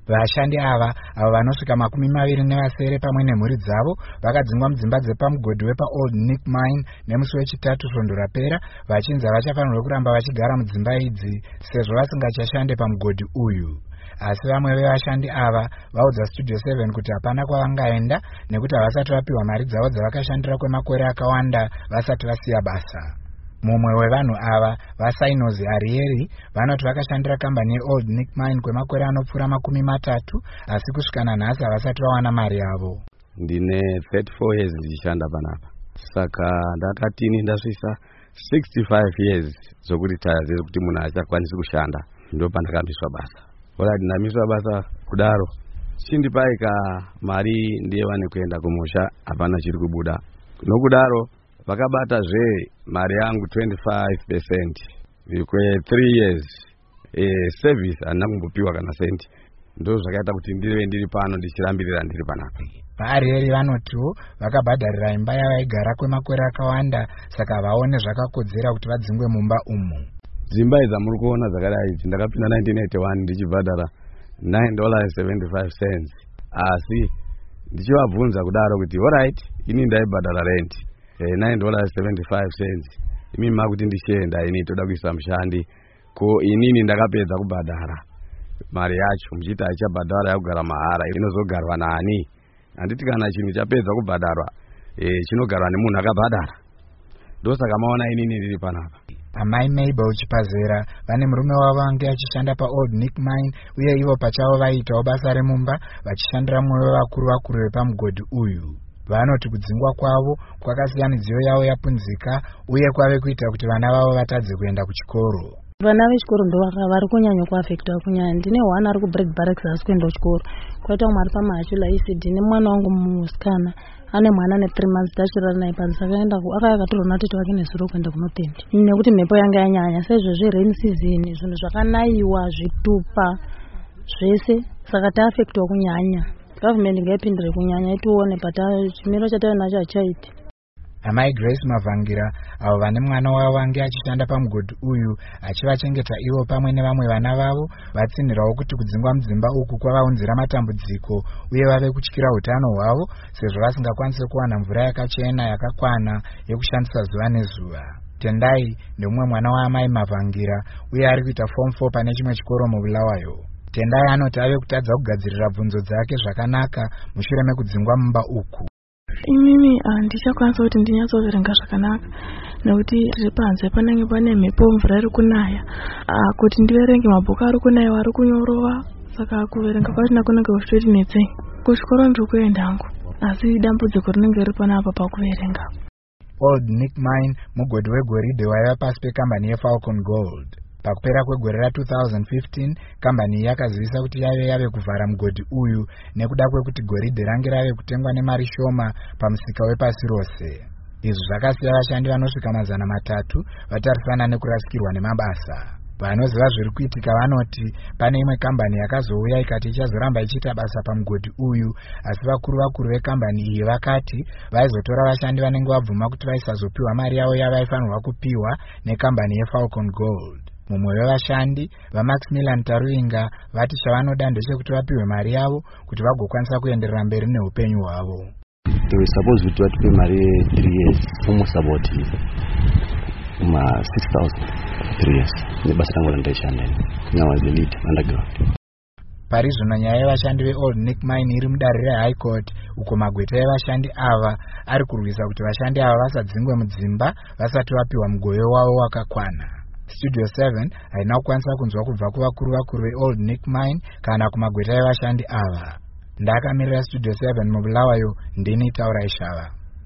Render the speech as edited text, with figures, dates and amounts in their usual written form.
Vashandi ava vanosvika 27 pamwe nemhuri dzavo vakadzingwa mudzimba dzepamugodhi wepaOld Nick Mine nemusi wechitatu svondo rapera, vachinzi vachafanirwa kuramba vachigara mudzimba idzi sezvo vasingachashande pamugodhi uyu. Asi vamwe vevashandi ava vaudza Studio 7 kuti hapana kwavangaenda nekuti havasati vapiwa mari dzavo dzavakashandira kwemakore akawanda vasati vasiya basa. Mumwe wevanhu ava, vaSainozi Arieri, vanoti vakashandira kambani yeOld Nick Mine kwemakore anopfuura 30 asi kusvika nanhasi havasati vawana mari yavo. Ndine 34 years ndichishanda panapa, saka ndakatini ndasvisa 65 years zokuritaya zekuti munhu achakwanisi kushanda, ndo pandakambiswa basa. Alright, ndamiswa basa kudaro chindipaika mari ndiyewane kuenda kumusha, hapana chiri kubuda. Nokudaro vakabata zve mari yangu 25% kwe 3 years service handina kumbopiwa kana senti. Ndo zvakaita kuti ndive ndiri pano ndichirambirira ndiri panapa. Vaarieri vanotiwo vakabhadharira imba yavaigara kwemakore akawanda, saka vaone zvakakodzera kuti vadzingwe mumba umu. Dzimba idzi muri kuona dzakadai idzi ndakapinda 1981 ndichibhadhara $9.75, asi ndichivabvunza kudaro kuti alright, ini ndaibhadhara rent $9.75, imi makuti ndichienda ini toda kuisa mushandi, ko inini ndakapedza kubhadhara mari yacho, muchiti achabhadhara yakugara mahara, inozogarwa nani? Handiti kana chinhu chapedza kubhadharwa chinogarwa nemunhu akabhadhara. Ndosaka maona inini ndiri panapa. Amai Mabel Chipazera vane murume wavo vange achishanda paOld Nick Mine, uye ivo pachavo vaiitawo basa remumba vachishandira mumwe wevakuru vepamugodhi uyu. Vanoti kudzingwa kwavo kwakasiya midziyo yavo yapunzika, uye kwave kuita kuti vana vavo vatadze kuenda kuchikoro. Vana vechikoro ndo vari kunyanya kuafekta kunyanya. Ndine one ari kubreak barracks asi kuenda kuchikoro. Kwaita umwe ari pamahachula ECD nemwana wangu musikana ane mwana ane 3 months tachirana naye panzi, akaenda akatorwa natete wake nezuro kuenda kunotendi nekuti mhepo yanga yanyanya. Saizvozvo rain season zvinhu zvakanaiwa zvitupa zvese, saka taafektwa kunyanya. Government ngaipindire kunyanya itione pata chimiro chatainacho hachaiti. Amai Grace Mavangira avo vane mwana wavo vange achishanda pamugodhi uyu achivachengeta ivo pamwe nevamwe vana vavo, vatsinhirawo kuti kudzingwa mudzimba uku kwavaunzira matambudziko uye vave kutyira utano hwavo sezvo vasingakwanisi kuwana mvura yakachena yakakwana yekushandisa zuva nezuva. Tendai ndomumwe mwana waamai Mavangira uye ari kuita form 4 pane chimwe chikoro muBulawayo. Tendai anoti ave kutadza kugadzirira bvunzo dzake zvakanaka mushure mekudzingwa mumba uku. Imimi ndichakwanisa kuti ndinyatsoverenga zvakanaka nekuti tiri panze panenge pane mhepo, mvura iri kunaya. Kuti ndiverenge mabhuku ari kunaiwa ari kunyorova, saka kuverenga kwachina kunenge kuchitonetsei. Kuchikoro ndiri kuenda hangu, asi dambudziko rinenge riri panapa pakuverenga. Old Nick Mine mugodhi wegoridhe waiva pasi pekambani yeFalcon Gold. Pakupera kwegore ra2015 kambani yakazivisa kuti yave kuvhara mugodhi uyu nekuda kwekuti goridhe range rave kutengwa nemari shoma pamusika wepasi rose. Izvi zvakasiya vashandi vanosvika 300 vatarisana nekurasikirwa nemabasa. Vanoziva zviri kuitika vanoti pane imwe kambani yakazouya ikati ichazoramba ichiita basa pamugodhi uyu, asi vakuru vekambani iyi vakati vaizotora vashandi vanenge vabvuma kuti vaisazopiwa mari yavo yavaifanirwa kupiwa nekambani yeFalcon Gold. Mumwe wevashandi vaMaximilian Taruinga vati chavanoda ndechekuti vapiwe mari yavo kuti vagokwanisa kuenderera mberi neupenyu hwavo. They were supposed to pay mari 3 years, almost about 6,000 3 years. Nebasa rangu randaishanda now as the lead underground. Pari zvino nyaya yevashandi veOld Nick Mine iri mudare reHigh Court, uko magweta evashandi ava ari kurwisa kuti vashandi ava vasadzingwe mudzimba vasati vapiwa mugoyo wavo wakakwana. Studio 7 haina kukwanisa kunzwa kubva kuvakuru veOld Nick Mine kana kumagweta evashandi ava. Ndakamirira Studio 7 muBulawayo, ndini Taura Ishava.